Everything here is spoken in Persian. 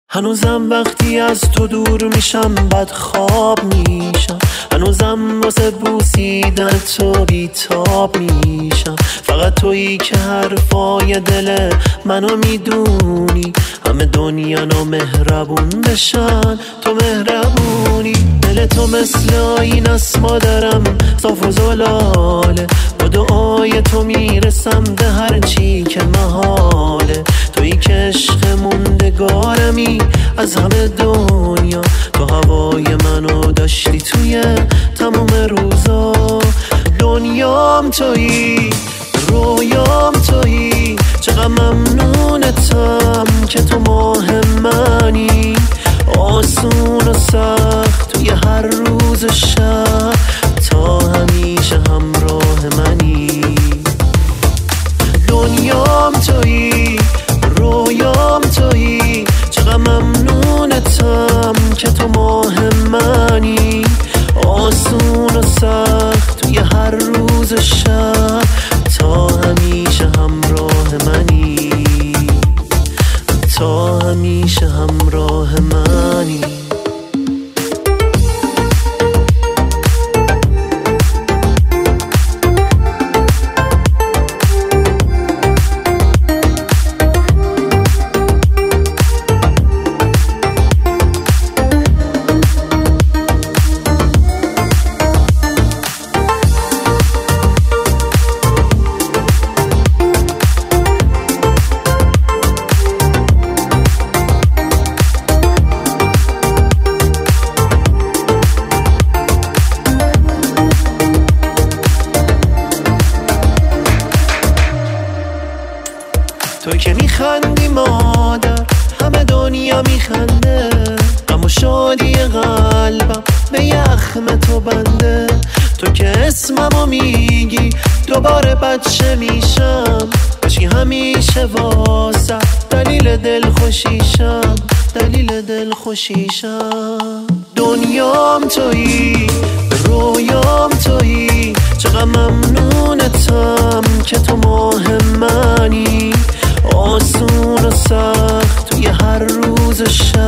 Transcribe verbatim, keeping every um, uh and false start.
هنوزم وقتی از تو دور میشم بد خواب میشم، هنوزم واسه بوسیدن تو بیتاب میشم. فقط تویی که حرفای دل منو میدونی، همه دنیا نامهربون بشن تو مهربونی. دل تو مثل آینه است مادرم صاف و زلاله، با دعای تو میرسم به هر چی که محاله. تویی که عشق موندگارمی از همه دنیا، تو هوای منو داشتی توی تمام روزا. دنیام تویی، رویام تویی، چقدر ممنونتم که تو ماه منی. آسون و سخت توی هر روز شب، تا همیشه همراه منی. دنیام تویی، رویام تویی، چقدر ممنونتم که تو ماه منی. آسون و سخت توی هر روز شب، تا همیشه همراه منی، تا همیشه همراه منی. توی که میخندی مادر، همه دنیا میخنده. غم و شادی قلبم به یخم تو بنده. تو که اسممو میگی دوباره بچه میشم، باشی همیشه واسه دلیل دل خوشیشم، دلیل دل خوشیشم. دنیام تویی، رویام تویی، چقدر ممنونتم که تو ماه منی. آسون و سخت توی هر روز شب،